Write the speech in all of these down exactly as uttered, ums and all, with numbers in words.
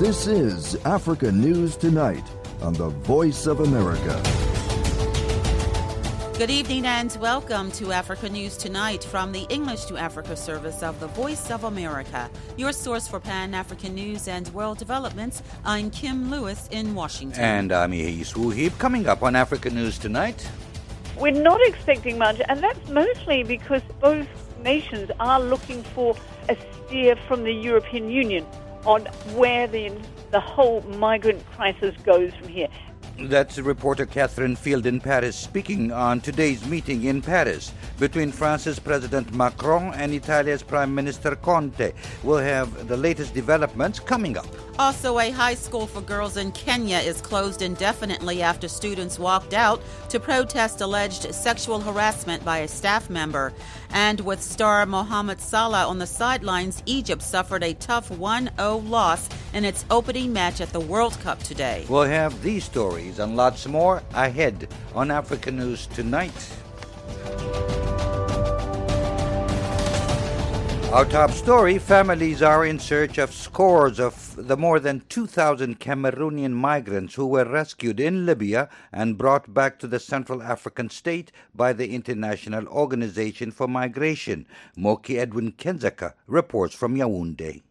This is Africa News Tonight on the Voice of America. Good evening and welcome to Africa News Tonight from the English to Africa service of the Voice of America, your source for Pan-African news and world developments. I'm Kim Lewis in Washington. And I'm Yehis Wuhib. Coming up on Africa News Tonight. We're not expecting much, and that's mostly because both nations are looking for a steer from the European Union on where the, the whole migrant crisis goes from here. That's reporter Catherine Field in Paris speaking on today's meeting in Paris between France's President Macron and Italia's Prime Minister Conte. We'll have the latest developments coming up. Also, a high school for girls in Kenya is closed indefinitely after students walked out to protest alleged sexual harassment by a staff member. And with star Mohamed Salah on the sidelines, Egypt suffered a tough one oh loss in its opening match at the World Cup today. We'll have these stories and lots more ahead on Africa News Tonight. Our top story, families are in search of scores of the more than two thousand Cameroonian migrants who were rescued in Libya and brought back to the Central African state by the International Organization for Migration. Moki Edwin Kenzaka reports from Yaoundé.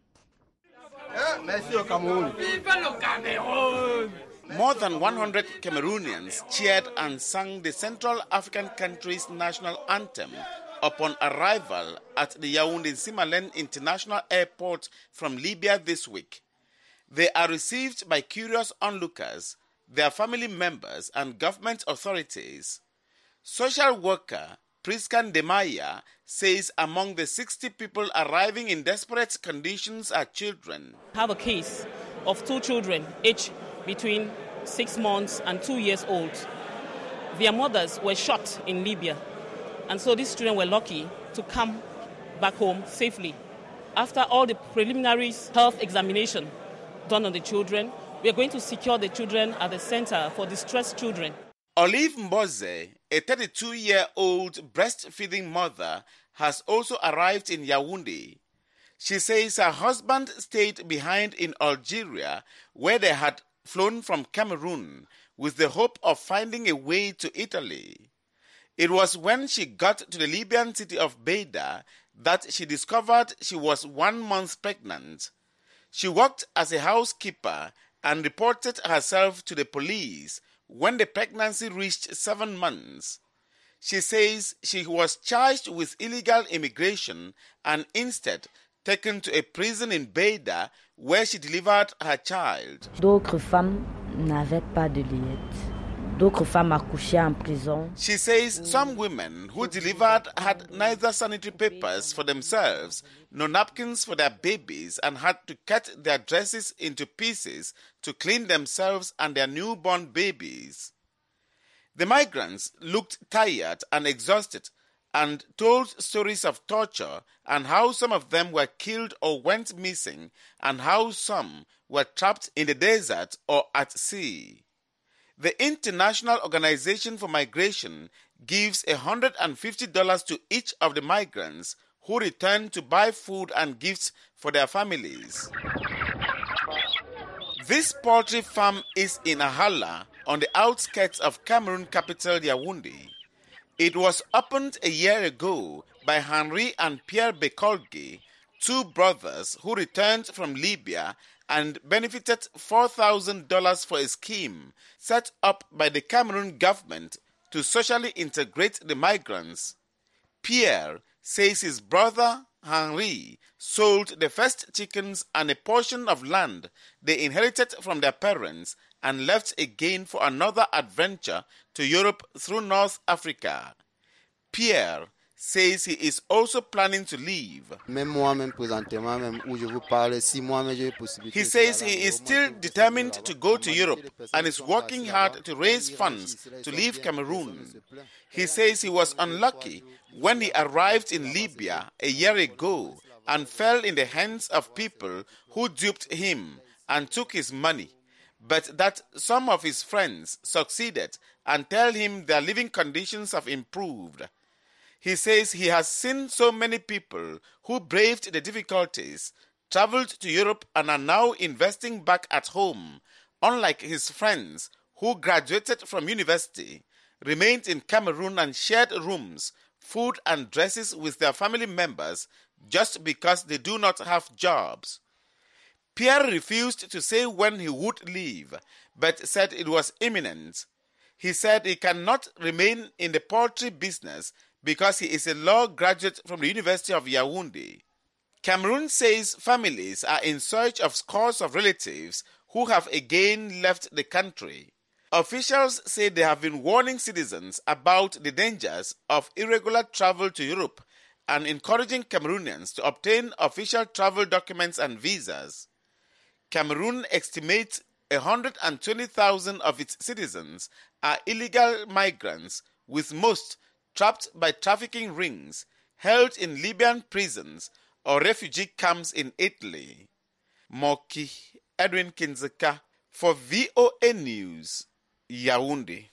More than one hundred Cameroonians cheered and sang the Central African country's national anthem upon arrival at the Yaoundé-Simalène International Airport from Libya this week. They are received by curious onlookers, their family members, and government authorities. Social worker Priscan Demaya says among the sixty people arriving in desperate conditions are children. I have a case of two children, each between six months and two years old. Their mothers were shot in Libya. And so these children were lucky to come back home safely. After all the preliminary health examination done on the children, we are going to secure the children at the Center for Distressed Children. Olive Mboze, a thirty-two-year-old breastfeeding mother, has also arrived in Yaoundé. She says her husband stayed behind in Algeria, where they had flown from Cameroon, with the hope of finding a way to Italy. It was when she got to the Libyan city of Beida that she discovered she was one month pregnant. She worked as a housekeeper and reported herself to the police when the pregnancy reached seven months. She says she was charged with illegal immigration and instead taken to a prison in Beida where she delivered her child. D'autres femmes n'avaient pas de liette. D'autres femmes accouchaient en prison. She says some women who delivered had neither sanitary papers for themselves nor napkins for their babies and had to cut their dresses into pieces to clean themselves and their newborn babies. The migrants looked tired and exhausted and told stories of torture and how some of them were killed or went missing and how some were trapped in the desert or at sea. The International Organization for Migration gives one hundred fifty dollars to each of the migrants who return to buy food and gifts for their families. This poultry farm is in Ahala, on the outskirts of Cameroon capital Yaoundé. It was opened a year ago by Henri and Pierre Bekolge, two brothers who returned from Libya and benefited four thousand dollars for a scheme set up by the Cameroon government to socially integrate the migrants. Pierre says his brother Henri sold the first chickens and a portion of land they inherited from their parents and left again for another adventure to Europe through North Africa. Pierre says he is also planning to leave. He says he is still determined to go to Europe and is working hard to raise funds to leave Cameroon. He says he was unlucky when he arrived in Libya a year ago and fell in the hands of people who duped him and took his money, but that some of his friends succeeded and tell him their living conditions have improved. He says he has seen so many people who braved the difficulties, traveled to Europe and are now investing back at home, unlike his friends who graduated from university, remained in Cameroon and shared rooms, food and dresses with their family members just because they do not have jobs. Pierre refused to say when he would leave, but said it was imminent. He said he cannot remain in the poultry business because he is a law graduate from the University of Yaoundé. Cameroon says families are in search of scores of relatives who have again left the country. Officials say they have been warning citizens about the dangers of irregular travel to Europe and encouraging Cameroonians to obtain official travel documents and visas. Cameroon estimates one hundred twenty thousand of its citizens are illegal migrants, with most trapped by trafficking rings, held in Libyan prisons or refugee camps in Italy. Moki Edwin Kinzeka for V O A News, Yaoundé.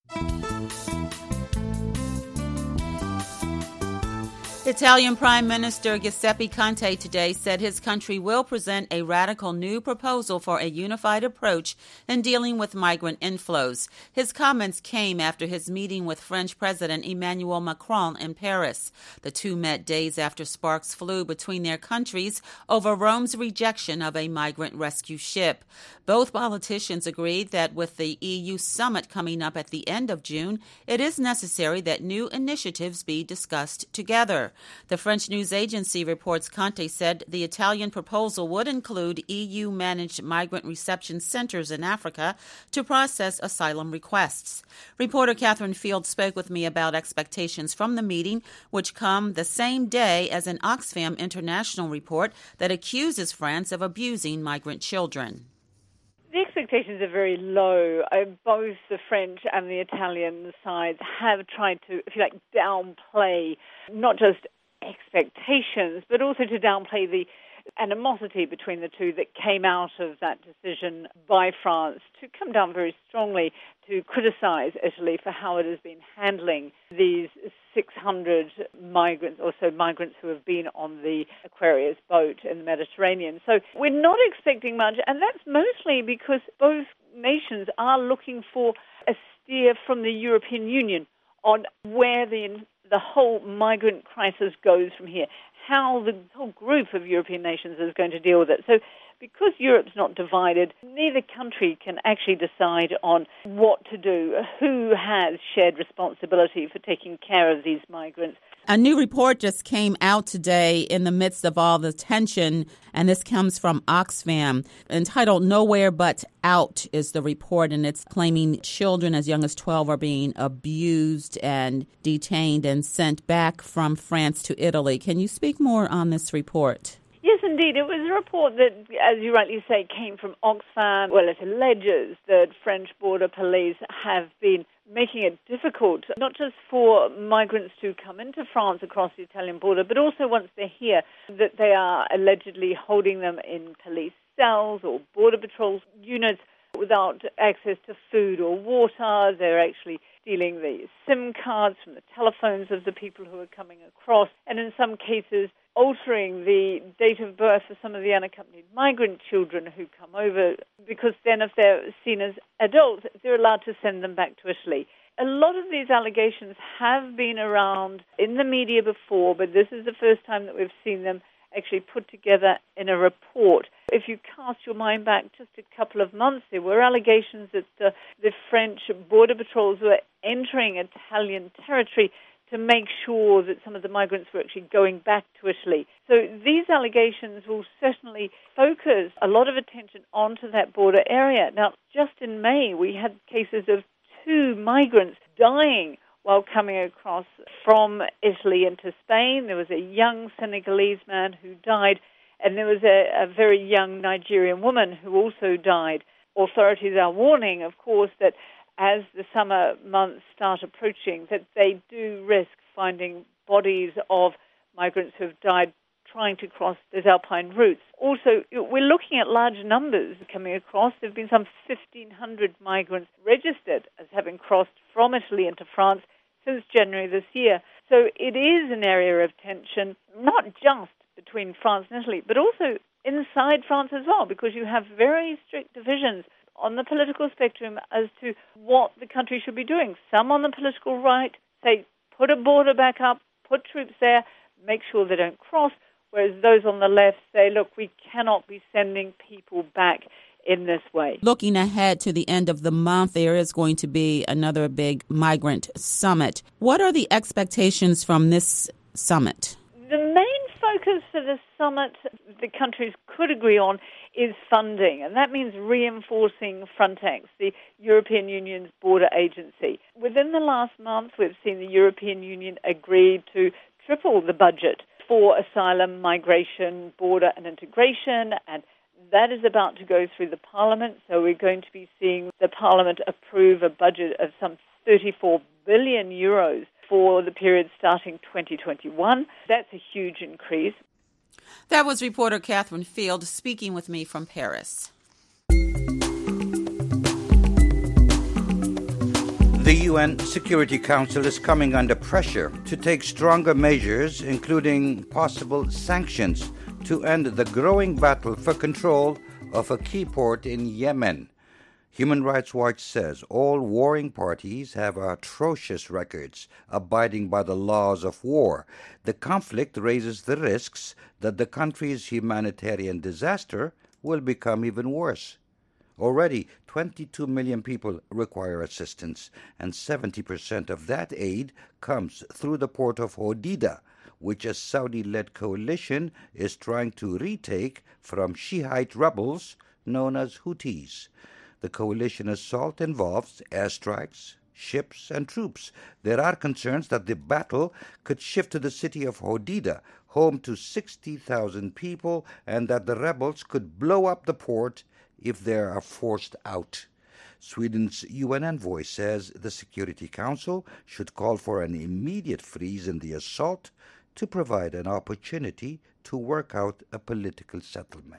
Italian Prime Minister Giuseppe Conte today said his country will present a radical new proposal for a unified approach in dealing with migrant inflows. His comments came after his meeting with French President Emmanuel Macron in Paris. The two met days after sparks flew between their countries over Rome's rejection of a migrant rescue ship. Both politicians agreed that with the E U summit coming up at the end of June, it is necessary that new initiatives be discussed together. The French news agency reports Conte said the Italian proposal would include E U-managed migrant reception centers in Africa to process asylum requests. Reporter Catherine Field spoke with me about expectations from the meeting, which come the same day as an Oxfam International report that accuses France of abusing migrant children. The expectations are very low. Uh, both the French and the Italian sides have tried to, if you like, downplay not just expectations, but also to downplay the animosity between the two that came out of that decision by France to come down very strongly to criticize Italy for how it has been handling these six hundred migrants or so migrants who have been on the Aquarius boat in the Mediterranean. So we're not expecting much, and that's mostly because both nations are looking for a steer from the European Union on where the the whole migrant crisis goes from here, how the whole group of European nations is going to deal with it. So because Europe's not divided, neither country can actually decide on what to do, who has shared responsibility for taking care of these migrants. A new report just came out today in the midst of all the tension, and this comes from Oxfam, entitled Nowhere But Out is the report, and it's claiming children as young as twelve are being abused and detained and sent back from France to Italy. Can you speak more on this report? Yes, indeed. It was a report that, as you rightly say, came from Oxfam. Well, it alleges that French border police have been making it difficult, not just for migrants to come into France across the Italian border, but also once they're here, that they are allegedly holding them in police cells or border patrol units without access to food or water. They're actually stealing the SIM cards from the telephones of the people who are coming across, and in some cases altering the date of birth for some of the unaccompanied migrant children who come over, because then if they're seen as adults, they're allowed to send them back to Italy. A lot of these allegations have been around in the media before, but this is the first time that we've seen them actually put together in a report. If you cast your mind back just a couple of months, there were allegations that uh, the French border patrols were entering Italian territory to make sure that some of the migrants were actually going back to Italy. So these allegations will certainly focus a lot of attention onto that border area. Now, just in May, we had cases of two migrants dying while coming across from Italy into Spain. There was a young Senegalese man who died, and there was a, a very young Nigerian woman who also died. Authorities are warning, of course, that as the summer months start approaching, that they do risk finding bodies of migrants who have died trying to cross those alpine routes. Also, we're looking at large numbers coming across. There have been some fifteen hundred migrants registered as having crossed from Italy into France since January this year. So it is an area of tension, not just between France and Italy, but also inside France as well, because you have very strict divisions on the political spectrum as to what the country should be doing. Some on the political right say, put a border back up, put troops there, make sure they don't cross, whereas those on the left say, look, we cannot be sending people back in this way. Looking ahead to the end of the month, there is going to be another big migrant summit. What are the expectations from this summit? The main focus for the summit the countries could agree on is funding, and that means reinforcing Frontex, the European Union's border agency. Within the last month, we've seen the European Union agree to triple the budget for asylum, migration, border and integration, and that is about to go through the Parliament, so we're going to be seeing the Parliament approve a budget of some thirty-four billion euros for the period starting twenty twenty-one. That's a huge increase. That was reporter Catherine Field speaking with me from Paris. The U N Security Council is coming under pressure to take stronger measures, including possible sanctions, to end the growing battle for control of a key port in Yemen. Human Rights Watch says all warring parties have atrocious records abiding by the laws of war. The conflict raises the risks that the country's humanitarian disaster will become even worse. Already, twenty-two million people require assistance, and seventy percent of that aid comes through the port of Hodeidah, which a Saudi-led coalition is trying to retake from Shiite rebels known as Houthis. The coalition assault involves airstrikes, ships, and troops. There are concerns that the battle could shift to the city of Hodeidah, home to sixty thousand people, and that the rebels could blow up the port if they are forced out. Sweden's U N envoy says the Security Council should call for an immediate freeze in the assault to provide an opportunity to work out a political settlement.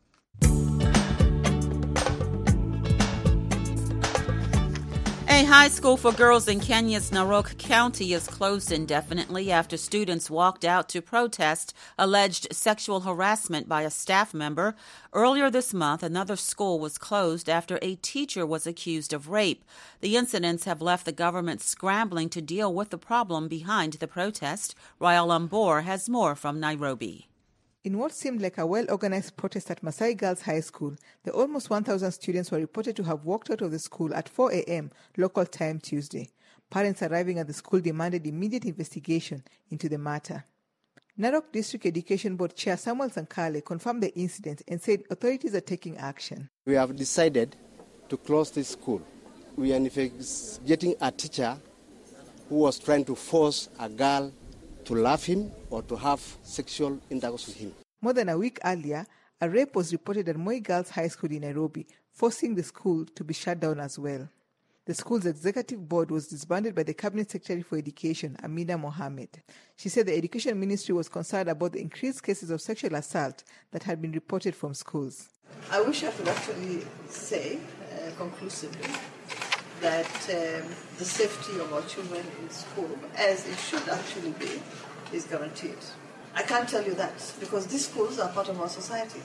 A high school for girls in Kenya's Narok County is closed indefinitely after students walked out to protest alleged sexual harassment by a staff member. Earlier this month, another school was closed after a teacher was accused of rape. The incidents have left the government scrambling to deal with the problem behind the protest. Rael Ambor has more from Nairobi. In what seemed like a well-organized protest at Masai Girls High School, the almost one thousand students were reported to have walked out of the school at four a.m. local time Tuesday. Parents arriving at the school demanded immediate investigation into the matter. Narok District Education Board Chair Samuel Sankale confirmed the incident and said authorities are taking action. We have decided to close this school. We are investigating a teacher who was trying to force a girl to love him or to have sexual intercourse with him. More than a week earlier, a rape was reported at Moi Girls High School in Nairobi, forcing the school to be shut down as well. The school's executive board was disbanded by the Cabinet Secretary for Education, Amina Mohammed. She said the Education Ministry was concerned about the increased cases of sexual assault that had been reported from schools. I wish I could actually say uh, conclusively that um, the safety of our children in school, as it should actually be, is guaranteed. I can't tell you that because these schools are part of our society.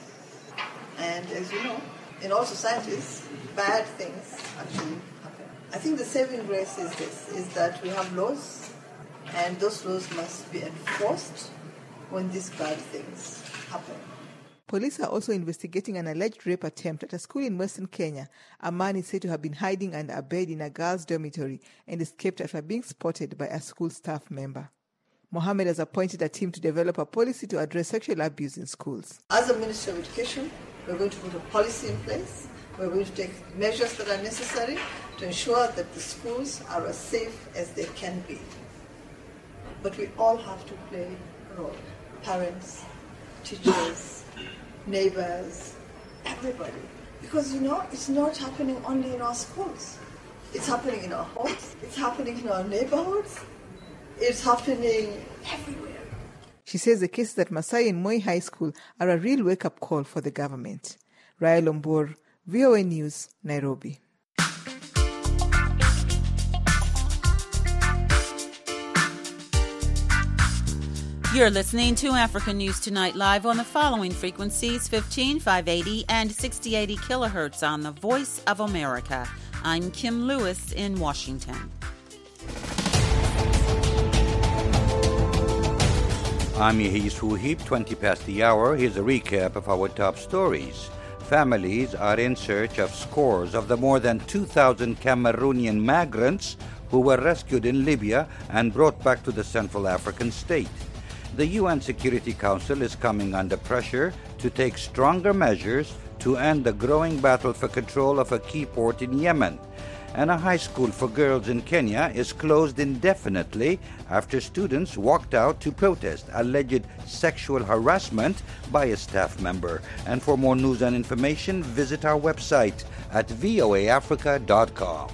And as you know, in all societies, bad things actually happen. I think the saving grace is this, is that we have laws, and those laws must be enforced when these bad things happen. Police are also investigating an alleged rape attempt at a school in Western Kenya. A man is said to have been hiding under a bed in a girls' dormitory and escaped after being spotted by a school staff member. Mohammed has appointed a team to develop a policy to address sexual abuse in schools. As a Ministry of Education, we're going to put a policy in place. We're going to take measures that are necessary to ensure that the schools are as safe as they can be. But we all have to play a role. Parents, teachers, neighbors, everybody. Because, you know, it's not happening only in our schools. It's happening in our homes. It's happening in our neighborhoods. It's happening everywhere. She says the cases at Masai and Moi High School are a real wake-up call for the government. Rael Ombor, V O A News, Nairobi. You're listening to African News Tonight live on the following frequencies: fifteen, five eighty, and sixty eighty kilohertz on the Voice of America. I'm Kim Lewis in Washington. I'm Yehis Wuhib, twenty past the hour. Here's a recap of our top stories. Families are in search of scores of the more than two thousand Cameroonian migrants who were rescued in Libya and brought back to the Central African state. The U N Security Council is coming under pressure to take stronger measures to end the growing battle for control of a key port in Yemen. And a high school for girls in Kenya is closed indefinitely after students walked out to protest alleged sexual harassment by a staff member. And for more news and information, visit our website at voa africa dot com.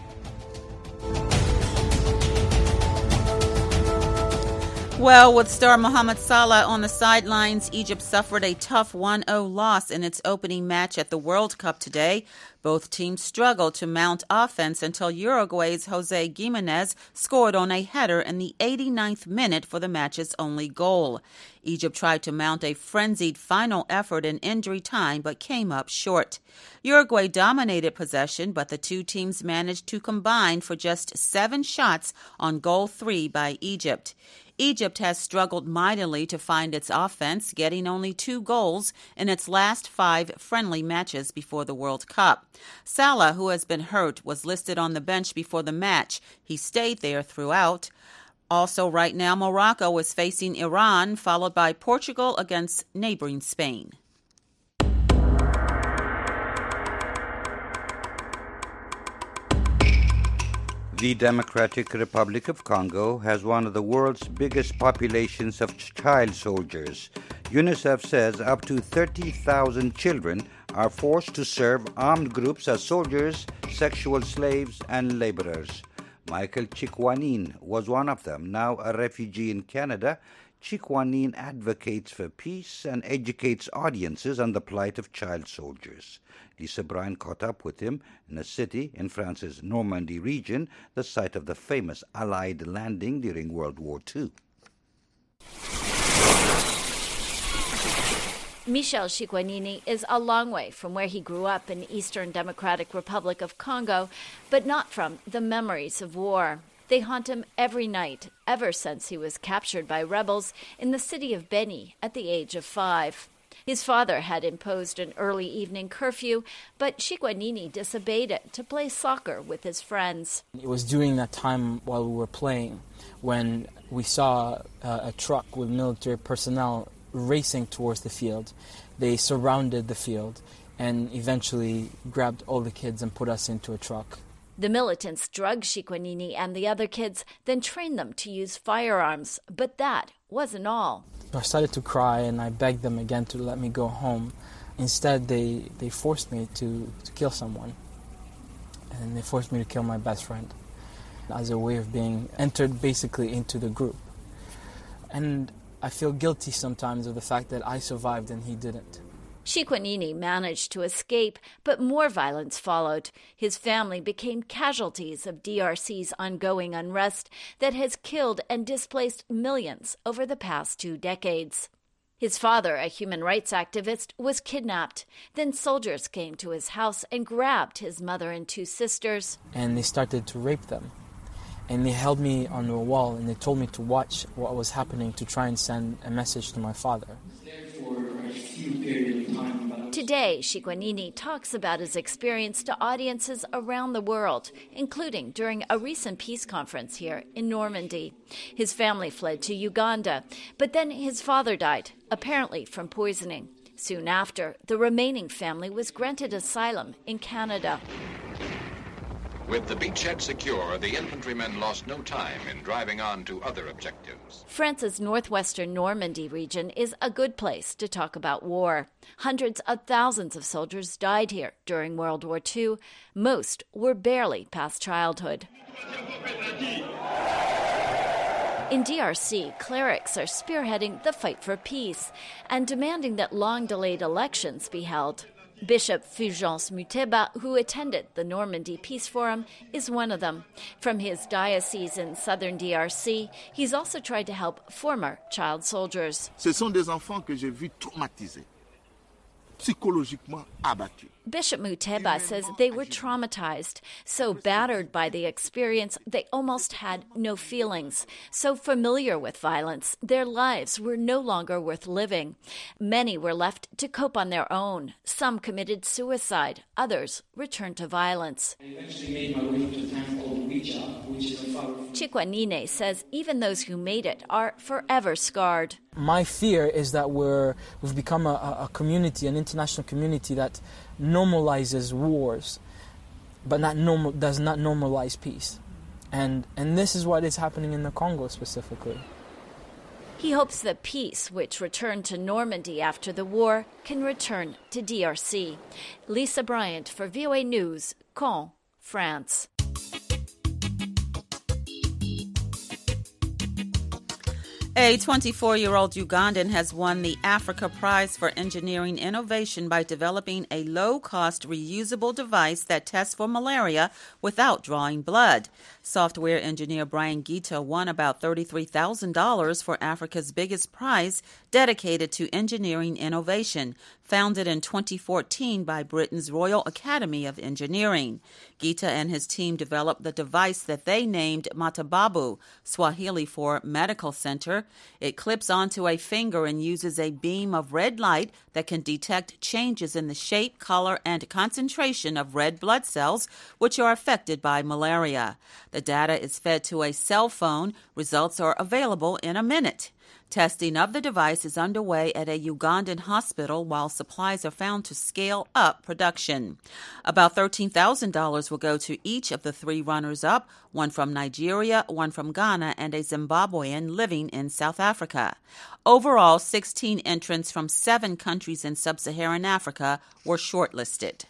Well, with star Mohamed Salah on the sidelines, Egypt suffered a tough one oh loss in its opening match at the World Cup today. Both teams struggled to mount offense until Uruguay's Jose Gimenez scored on a header in the eighty-ninth minute for the match's only goal. Egypt tried to mount a frenzied final effort in injury time but came up short. Uruguay dominated possession, but the two teams managed to combine for just seven shots on goal three by Egypt. Egypt has struggled mightily to find its offense, getting only two goals in its last five friendly matches before the World Cup. Salah, who has been hurt, was listed on the bench before the match. He stayed there throughout. Also, right now, Morocco is facing Iran, followed by Portugal against neighboring Spain. The Democratic Republic of Congo has one of the world's biggest populations of child soldiers. UNICEF says up to thirty thousand children are forced to serve armed groups as soldiers, sexual slaves, and laborers. Michael Chikwanin was one of them. Now a refugee in Canada, Chikwanin advocates for peace and educates audiences on the plight of child soldiers. Lisa Bryan caught up with him in a city in France's Normandy region, the site of the famous Allied landing during World War Two. Michel Chikwanini is a long way from where he grew up in Eastern Democratic Republic of Congo, but not from the memories of war. They haunt him every night, ever since he was captured by rebels in the city of Beni at the age of five. His father had imposed an early evening curfew, but Chikwanini disobeyed it to play soccer with his friends. It was during that time while we were playing when we saw uh, a truck with military personnel racing towards the field. They surrounded the field and eventually grabbed all the kids and put us into a truck. The militants drugged Chikwanini and the other kids, then trained them to use firearms. But that wasn't all. I started to cry and I begged them again to let me go home. Instead, they, they forced me to, to kill someone. And they forced me to kill my best friend as a way of being entered basically into the group. And I feel guilty sometimes of the fact that I survived and he didn't. Chikwanini managed to escape, but more violence followed. His family became casualties of D R C's ongoing unrest that has killed and displaced millions over the past two decades. His father, a human rights activist, was kidnapped. Then soldiers came to his house and grabbed his mother and two sisters. And they started to rape them. And they held me on the wall and they told me to watch what was happening to try and send a message to my father. Today, Chikwanini talks about his experience to audiences around the world, including during a recent peace conference here in Normandy. His family fled to Uganda, but then his father died, apparently from poisoning. Soon after, the remaining family was granted asylum in Canada. With the beachhead secure, the infantrymen lost no time in driving on to other objectives. France's northwestern Normandy region is a good place to talk about war. Hundreds of thousands of soldiers died here during World War Two. Most were barely past childhood. In D R C, clerics are spearheading the fight for peace and demanding that long-delayed elections be held. Bishop Fulgence Muteba, who attended the Normandy Peace Forum, is one of them. From his diocese in southern D R C, he's also tried to help former child soldiers. Ce sont des enfants que j'ai vus traumatisés, psychologiquement abattus. Bishop Muteba says they were traumatized, so battered by the experience they almost had no feelings, so familiar with violence their lives were no longer worth living. Many were left to cope on their own. Some committed suicide, others returned to violence. Chikwanine says even those who made it are forever scarred. My fear is that we're, we've become a, a community, an international community that normalizes wars, but not normal, does not normalize peace. And, and this is what is happening in the Congo specifically. He hopes that peace, which returned to Normandy after the war, can return to D R C. Lisa Bryant for V O A News, Caen, France. A twenty-four-year-old Ugandan has won the Africa Prize for Engineering Innovation by developing a low-cost reusable device that tests for malaria without drawing blood. Software engineer Brian Gita won about thirty-three thousand dollars for Africa's biggest prize dedicated to engineering innovation, founded in twenty fourteen by Britain's Royal Academy of Engineering. Gita and his team developed the device that they named Matababu, Swahili for medical center. It clips onto a finger and uses a beam of red light that can detect changes in the shape, color, and concentration of red blood cells, which are affected by malaria. The data is fed to a cell phone. Results are available in a minute. Testing of the device is underway at a Ugandan hospital while supplies are found to scale up production. About thirteen thousand dollars will go to each of the three runners-up, one from Nigeria, one from Ghana, and a Zimbabwean living in South Africa. Overall, sixteen entrants from seven countries in sub-Saharan Africa were shortlisted.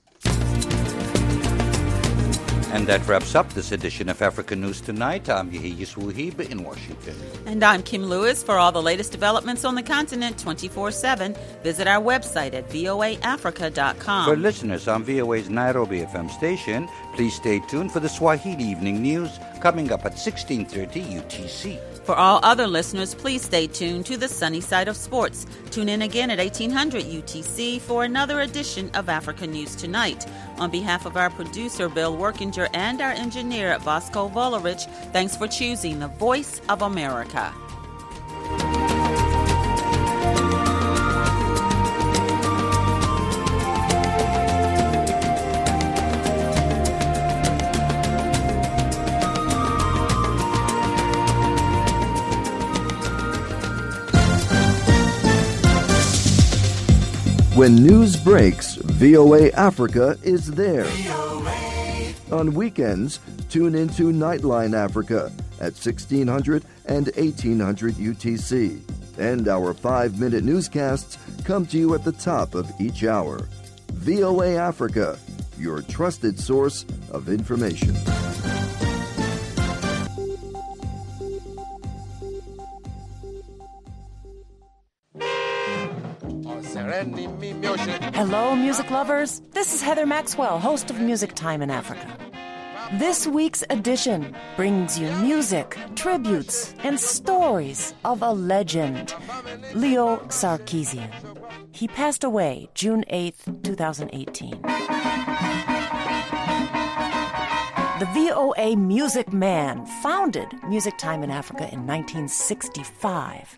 And that wraps up this edition of Africa News Tonight. I'm Yehiyas Wuhib in Washington. And I'm Kim Lewis. For all the latest developments on the continent twenty-four seven, visit our website at V O A Africa dot com. For listeners on V O A's Nairobi F M station, please stay tuned for the Swahili Evening News coming up at sixteen thirty U T C. For all other listeners, please stay tuned to the sunny side of sports. Tune in again at eighteen hundred U T C for another edition of Africa News Tonight. On behalf of our producer, Bill Workinger, and our engineer, Bosco Volovich, thanks for choosing the Voice of America. When news breaks, V O A Africa is there. On weekends, tune into Nightline Africa at sixteen hundred and eighteen hundred U T C. And our five-minute newscasts come to you at the top of each hour. V O A Africa, your trusted source of information. Hello, music lovers. This is Heather Maxwell, host of Music Time in Africa. This week's edition brings you music, tributes, and stories of a legend, Leo Sarkeesian. He passed away June eighth, twenty eighteen. The V O A Music Man founded Music Time in Africa in nineteen sixty-five.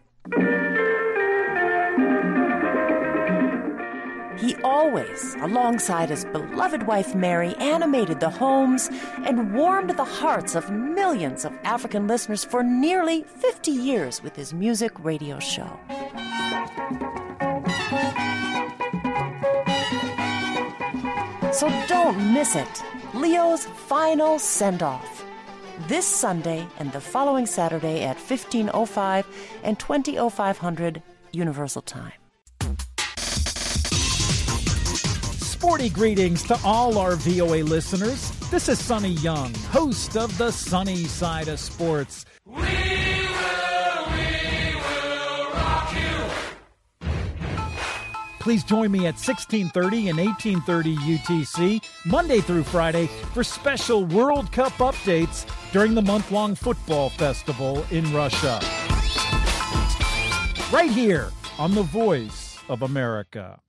He always, alongside his beloved wife Mary, animated the homes and warmed the hearts of millions of African listeners for nearly fifty years with his music radio show. So don't miss it. Leo's final send-off. This Sunday and the following Saturday at fifteen oh five and twenty oh five hundred Universal Time. Sporty greetings to all our V O A listeners. This is Sonny Young, host of the Sunny Side of Sports. We will, we will rock you. Please join me at sixteen thirty and eighteen thirty U T C, Monday through Friday, for special World Cup updates during the month-long football festival in Russia. Right here on The Voice of America.